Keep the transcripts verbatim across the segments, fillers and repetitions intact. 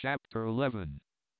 Chapter eleven.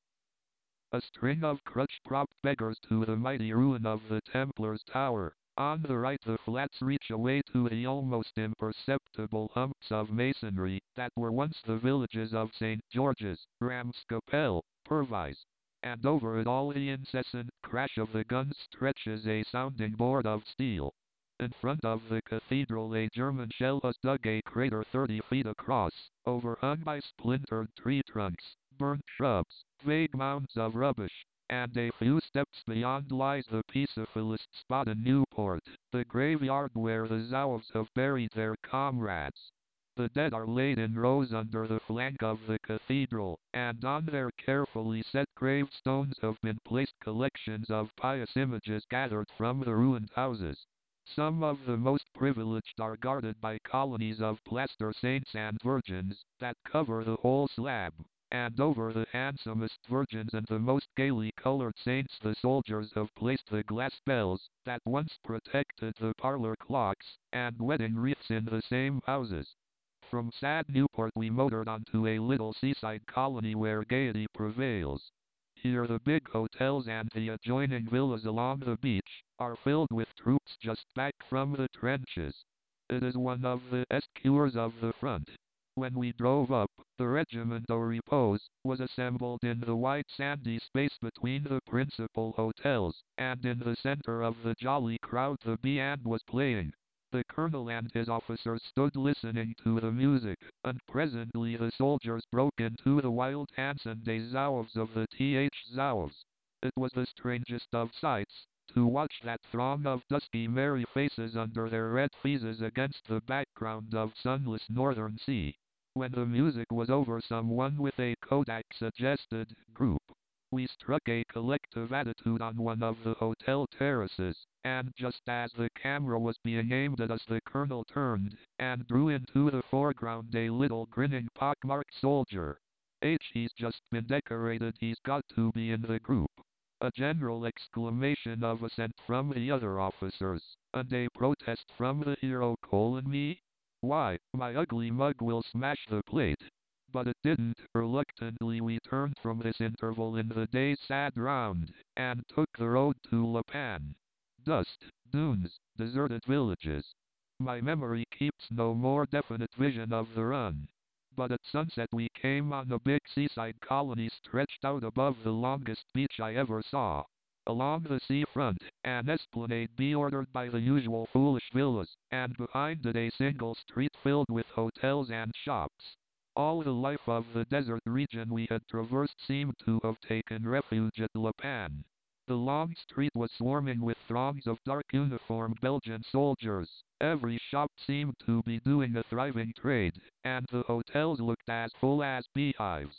A string of crutch-propped beggars to the mighty ruin of the Templars' Tower. On the right the flats reach away to the almost imperceptible humps of masonry that were once the villages of Saint George's, Ramscappelle, Purvis. And over it all the incessant crash of the guns stretches a sounding board of steel. In front of the cathedral a German shell has dug a crater thirty feet across, overhung by splintered tree trunks, burnt shrubs, vague mounds of rubbish, and a few steps beyond lies the peacefulest spot in Newport, the graveyard where the Zouaves have buried their comrades. The dead are laid in rows under the flank of the cathedral, and on their carefully set gravestones have been placed collections of pious images gathered from the ruined houses. Some of the most privileged are guarded by colonies of plaster saints and virgins that cover the whole slab, and over the handsomest virgins and the most gaily colored saints the soldiers have placed the glass bells that once protected the parlor clocks and wedding wreaths in the same houses. From sad Newport we motored on to a little seaside colony where gaiety prevails. Here the big hotels and the adjoining villas along the beach are filled with troops just back from the trenches. It is one of the escures of the front. When we drove up, the Regiment au Repos was assembled in the wide sandy space between the principal hotels, and in the center of the jolly crowd the band was playing. The colonel and his officers stood listening to the music, and presently the soldiers broke into the wild Hanson des Zouaves of the Th Zouaves. It was the strangest of sights, to watch that throng of dusky merry faces under their red fezzes against the background of sunless northern sea. When the music was over someone with a kodak suggested, "Group." We struck a collective attitude on one of the hotel terraces, and just as the camera was being aimed at us the colonel turned, and drew into the foreground a little grinning pockmarked soldier. H, he's just been decorated, he's got to be in the group. A general exclamation of assent from the other officers, and a protest from the hero colon me. Why, my ugly mug will smash the plate. But it didn't. Reluctantly we turned from this interval in the day's sad round, and took the road to La Panne. Dust, dunes, deserted villages. My memory keeps no more definite vision of the run. But at sunset we came on a big seaside colony stretched out above the longest beach I ever saw. Along the seafront, an esplanade bordered by the usual foolish villas, and behind it a single street filled with hotels and shops. All the life of the desert region we had traversed seemed to have taken refuge at La Panne. The long street was swarming with throngs of dark uniformed Belgian soldiers. Every shop seemed to be doing a thriving trade, and the hotels looked as full as beehives.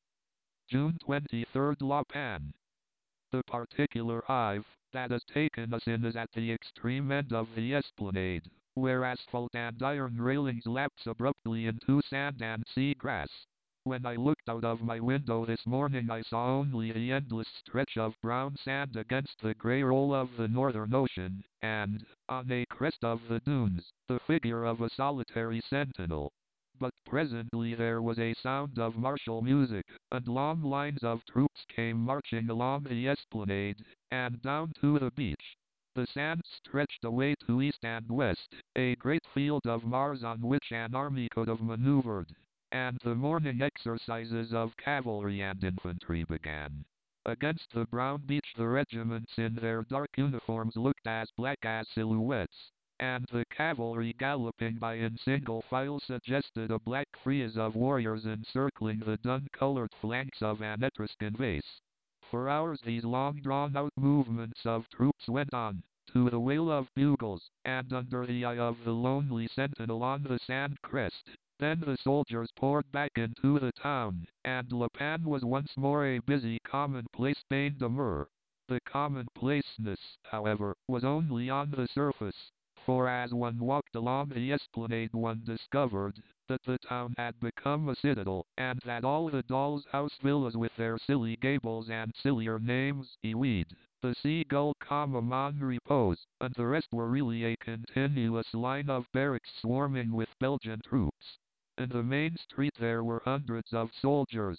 June twenty-third, La Panne. The particular hive that has taken us in is at the extreme end of the esplanade, where asphalt and iron railings lapse abruptly into sand and sea grass. When I looked out of my window this morning I saw only the endless stretch of brown sand against the grey roll of the northern ocean, and, on a crest of the dunes, the figure of a solitary sentinel. But presently there was a sound of martial music, and long lines of troops came marching along the esplanade, and down to the beach. The sand stretched away to east and west, a great field of Mars on which an army could have maneuvered, and the morning exercises of cavalry and infantry began. Against the brown beach the regiments in their dark uniforms looked as black as silhouettes, and the cavalry galloping by in single file suggested a black frieze of warriors encircling the dun-colored flanks of an Etruscan vase. For hours these long drawn-out movements of troops went on, to the wail of bugles, and under the eye of the lonely sentinel on the sand crest. Then the soldiers poured back into the town, and La Panne was once more a busy commonplace bain de mer. The commonplaceness, however, was only on the surface, for as one walked along the esplanade one discovered that the town had become a citadel, and that all the dolls' house villas with their silly gables and sillier names, Eweed, the seagull, Mon Repose, and the rest were really a continuous line of barracks swarming with Belgian troops. In the main street there were hundreds of soldiers,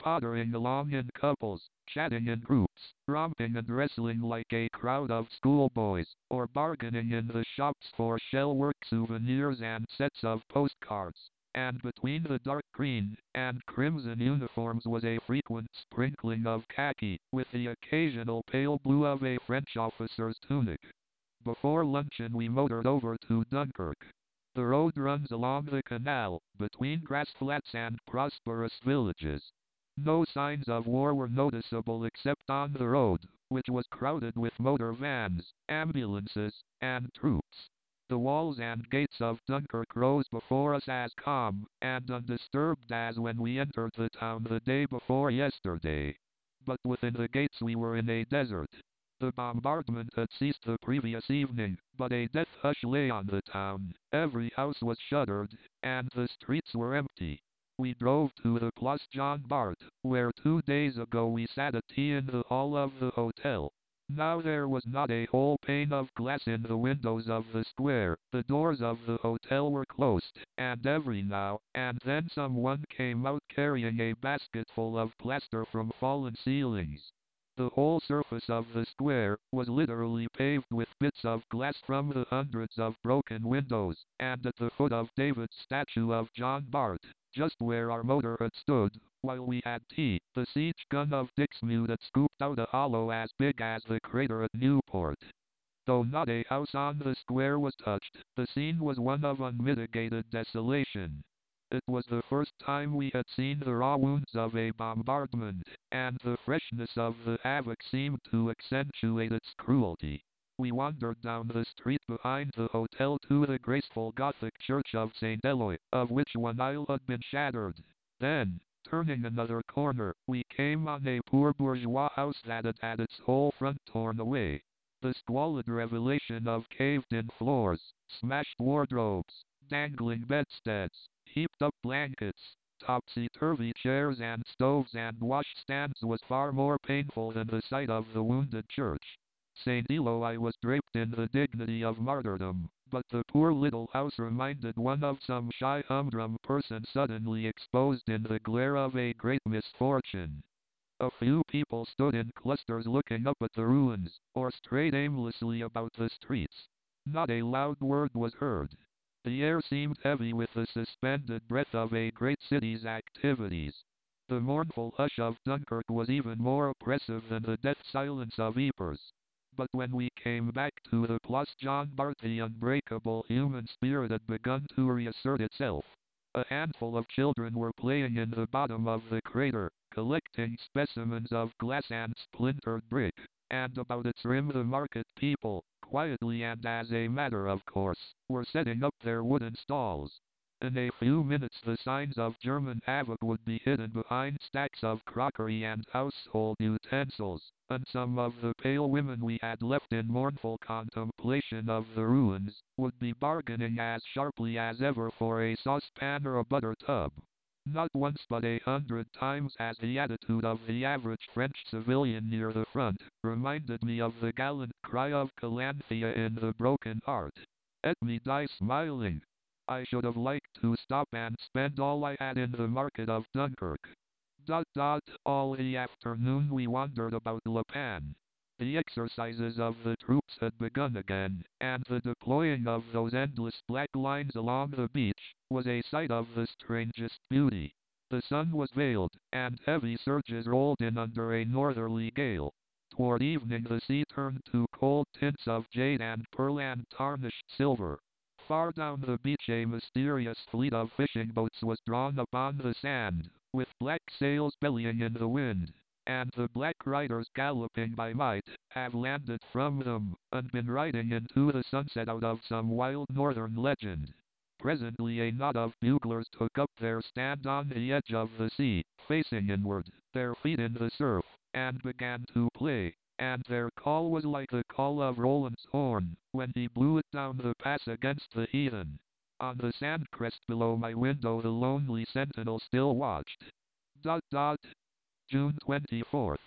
pottering along in couples, chatting in groups, romping and wrestling like a crowd of schoolboys, or bargaining in the shops for shell-work souvenirs and sets of postcards. And between the dark green and crimson uniforms was a frequent sprinkling of khaki, with the occasional pale blue of a French officer's tunic. Before luncheon we motored over to Dunkirk. The road runs along the canal, between grass flats and prosperous villages. No signs of war were noticeable except on the road, which was crowded with motor vans, ambulances, and troops. The walls and gates of Dunkirk rose before us as calm and undisturbed as when we entered the town the day before yesterday. But within the gates we were in a desert. The bombardment had ceased the previous evening, but a death hush lay on the town. Every house was shuttered, and the streets were empty. We drove to the Place Jean Bart, where two days ago we sat at tea in the hall of the hotel. Now there was not a whole pane of glass in the windows of the square, the doors of the hotel were closed, and every now and then someone came out carrying a basketful of plaster from fallen ceilings. The whole surface of the square was literally paved with bits of glass from the hundreds of broken windows, and at the foot of David's statue of John Bart, just where our motor had stood, while we had tea, the siege gun of Dixmude had scooped out a hollow as big as the crater at Newport. Though not a house on the square was touched, the scene was one of unmitigated desolation. It was the first time we had seen the raw wounds of a bombardment, and the freshness of the havoc seemed to accentuate its cruelty. We wandered down the street behind the hotel to the graceful Gothic church of Saint Eloi, of which one aisle had been shattered. Then, turning another corner, we came on a poor bourgeois house that had had its whole front torn away. The squalid revelation of caved-in floors, smashed wardrobes, dangling bedsteads, heaped up blankets, topsy-turvy chairs and stoves and washstands was far more painful than the sight of the wounded church. Saint Eloi was draped in the dignity of martyrdom, but the poor little house reminded one of some shy humdrum person suddenly exposed in the glare of a great misfortune. A few people stood in clusters looking up at the ruins, or strayed aimlessly about the streets. Not a loud word was heard. The air seemed heavy with the suspended breath of a great city's activities. The mournful hush of Dunkirk was even more oppressive than the death silence of Ypres. But when we came back to the Place Jean Bart, the unbreakable human spirit had begun to reassert itself. A handful of children were playing in the bottom of the crater, collecting specimens of glass and splintered brick, and about its rim the market people, quietly and as a matter of course, were setting up their wooden stalls. In a few minutes the signs of German havoc would be hidden behind stacks of crockery and household utensils, and some of the pale women we had left in mournful contemplation of the ruins would be bargaining as sharply as ever for a saucepan or a butter tub. Not once but a hundred times has the attitude of the average French civilian near the front reminded me of the gallant cry of Calanthea in The Broken Heart. Let me die smiling. I should have liked to stop and spend all I had in the market of Dunkirk. Dot dot, all the afternoon we wandered about Le Pan. The exercises of the troops had begun again, and the deploying of those endless black lines along the beach was a sight of the strangest beauty. The sun was veiled, and heavy surges rolled in under a northerly gale. Toward evening the sea turned to cold tints of jade and pearl and tarnished silver. Far down the beach a mysterious fleet of fishing boats was drawn upon the sand, with black sails bellying in the wind, and the black riders galloping by might have landed from them, and been riding into the sunset out of some wild northern legend. Presently a knot of buglers took up their stand on the edge of the sea, facing inward, their feet in the surf, and began to play, and their call was like the call of Roland's horn, when he blew it down the pass against the heathen. On the sand crest below my window the lonely sentinel still watched. Dot dot. June twenty-fourth.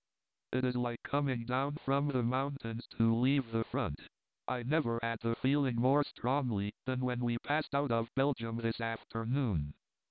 It is like coming down from the mountains to leave the front. I never had the feeling more strongly than when we passed out of Belgium this afternoon.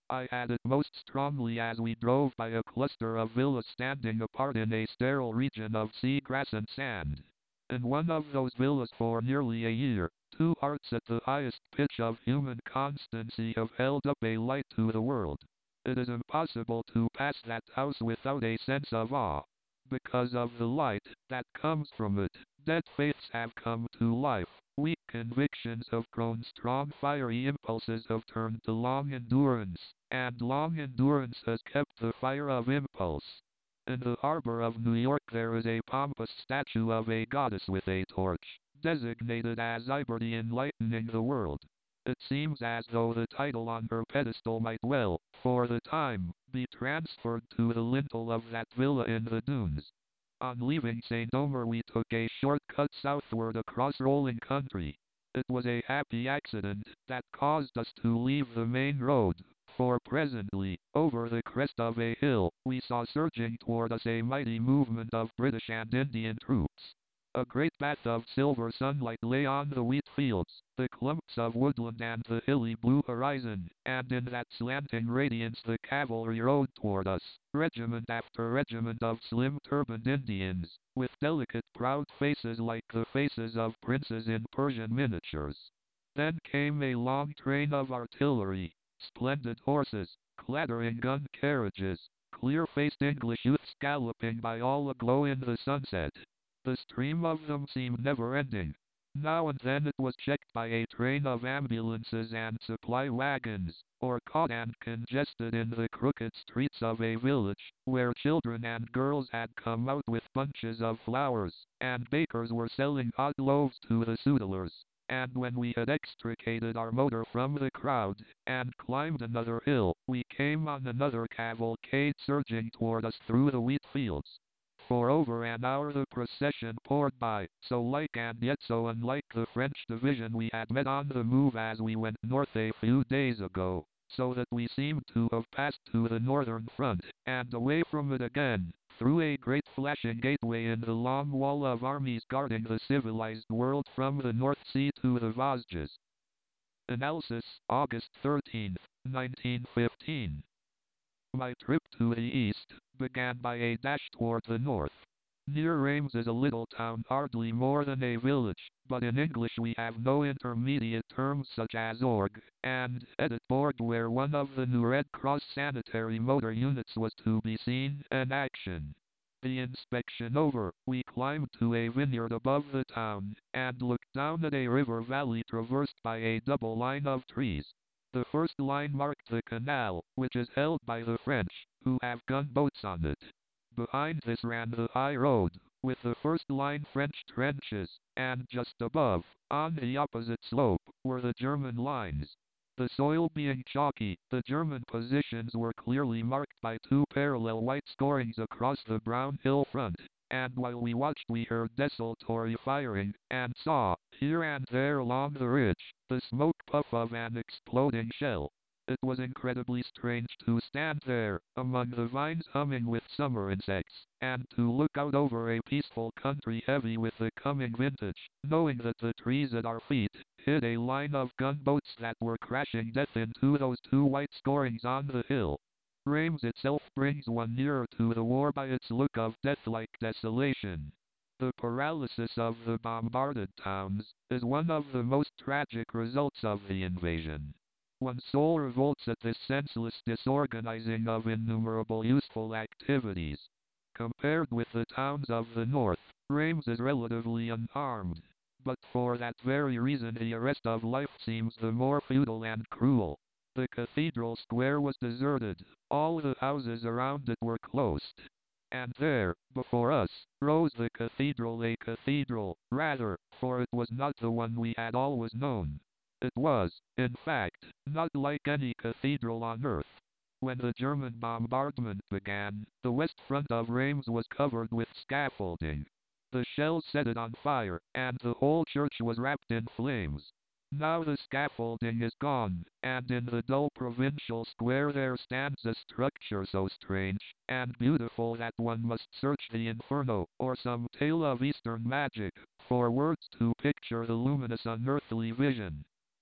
I had it most strongly as we drove by a cluster of villas standing apart in a sterile region of sea grass and sand. In one of those villas for nearly a year, two hearts at the highest pitch of human constancy have held up a light to the world. It is impossible to pass that house without a sense of awe. Because of the light that comes from it, dead faiths have come to life, weak convictions have grown strong, fiery impulses have turned to long endurance, and long endurance has kept the fire of impulse. In the harbor of New York there is a pompous statue of a goddess with a torch, designated as Liberty enlightening the world. It seems as though the title on her pedestal might well, for the time, be transferred to the lintel of that villa in the dunes. On leaving Saint Omer we took a short cut southward across rolling country. It was a happy accident that caused us to leave the main road, for presently, over the crest of a hill, we saw surging toward us a mighty movement of British and Indian troops. A great bath of silver sunlight lay on the wheat fields, the clumps of woodland and the hilly blue horizon, and in that slanting radiance the cavalry rode toward us, regiment after regiment of slim turbaned Indians, with delicate proud faces like the faces of princes in Persian miniatures. Then came a long train of artillery, splendid horses, clattering gun carriages, clear-faced English youths galloping by all aglow in the sunset. The stream of them seemed never-ending. Now and then it was checked by a train of ambulances and supply wagons, or caught and congested in the crooked streets of a village, where children and girls had come out with bunches of flowers, and bakers were selling hot loaves to the suitlers. And when we had extricated our motor from the crowd, and climbed another hill, we came on another cavalcade surging toward us through the wheat fields. For over an hour the procession poured by, so like and yet so unlike the French division we had met on the move as we went north a few days ago, so that we seemed to have passed to the northern front, and away from it again, through a great flashing gateway in the long wall of armies guarding the civilized world from the North Sea to the Vosges. Analysis, August thirteenth, nineteen fifteen. My trip to the east began by a dash toward the north. Near Reims is a little town hardly more than a village, but in English we have no intermediate terms such as org and Edinburgh, where one of the new Red Cross sanitary motor units was to be seen in action. The inspection over, we climbed to a vineyard above the town, and looked down at a river valley traversed by a double line of trees. The first line marked the canal, which is held by the French, who have gunboats on it. Behind this ran the high road, with the first line French trenches, and just above, on the opposite slope, were the German lines. The soil being chalky, the German positions were clearly marked by two parallel white scorings across the brown hill front, and while we watched we heard desultory firing, and saw, here and there along the ridge, the smoke puff of an exploding shell. It was incredibly strange to stand there, among the vines humming with summer insects, and to look out over a peaceful country heavy with the coming vintage, knowing that the trees at our feet hid a line of gunboats that were crashing death into those two white scorings on the hill. Reims itself brings one nearer to the war by its look of death-like desolation. The paralysis of the bombarded towns is one of the most tragic results of the invasion. One's soul revolts at this senseless disorganizing of innumerable useful activities. Compared with the towns of the north, Reims is relatively unharmed. But for that very reason the arrest of life seems the more futile and cruel. The cathedral square was deserted, all the houses around it were closed. And there, before us, rose the cathedral, a cathedral, rather, for it was not the one we had always known. It was, in fact, not like any cathedral on earth. When the German bombardment began, the west front of Reims was covered with scaffolding. The shells set it on fire, and the whole church was wrapped in flames. Now the scaffolding is gone, and in the dull provincial square there stands a structure so strange and beautiful that one must search the Inferno, or some tale of Eastern magic, for words to picture the luminous unearthly vision.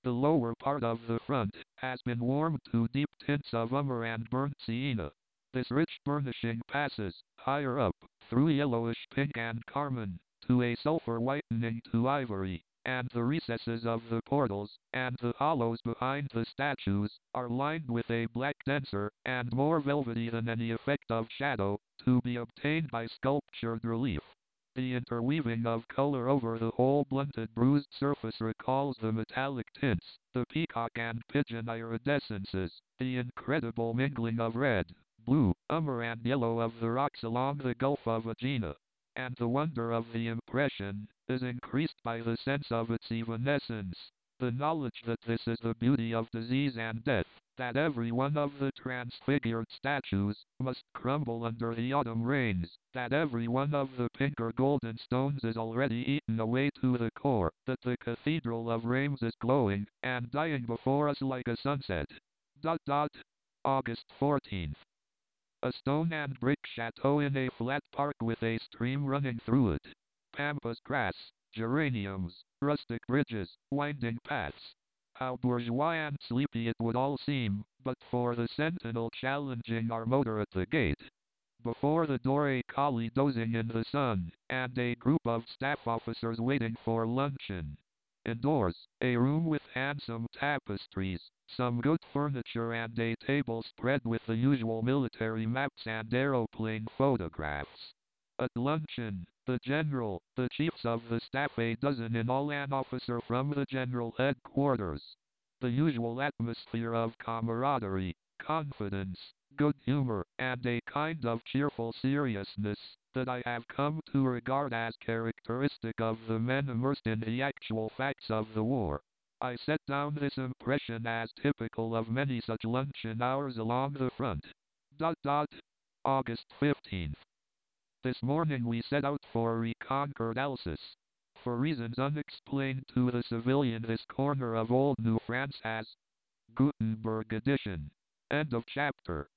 The lower part of the front has been warmed to deep tints of umber and burnt sienna. This rich burnishing passes, higher up, through yellowish pink and carmine, to a sulphur whitening to ivory, and the recesses of the portals, and the hollows behind the statues, are lined with a black denser, and more velvety than any effect of shadow, to be obtained by sculptured relief. The interweaving of color over the whole blunted bruised surface recalls the metallic tints, the peacock and pigeon iridescences, the incredible mingling of red, blue, umber and yellow of the rocks along the Gulf of Aegina. And the wonder of the impression is increased by the sense of its evanescence, the knowledge that this is the beauty of disease and death, that every one of the transfigured statues must crumble under the autumn rains, that every one of the pink or golden stones is already eaten away to the core, that the Cathedral of Reims is glowing and dying before us like a sunset. Dot dot. August fourteenth. A stone and brick chateau in a flat park with a stream running through it. Pampas grass, geraniums, rustic bridges, winding paths. How bourgeois and sleepy it would all seem, but for the sentinel challenging our motor at the gate. Before the door a collie dozing in the sun, and a group of staff officers waiting for luncheon. Indoors, a room with handsome tapestries, some good furniture and a table spread with the usual military maps and aeroplane photographs. At luncheon, the general, the chiefs of the staff, a dozen in all, an officer from the general headquarters. The usual atmosphere of camaraderie, confidence, good humor, and a kind of cheerful seriousness that I have come to regard as characteristic of the men immersed in the actual facts of the war. I set down this impression as typical of many such luncheon hours along the front. Dot dot. August fifteenth. This morning we set out for reconquered Alsace. For reasons unexplained to the civilian, this corner of old New France has Gutenberg edition. End of chapter.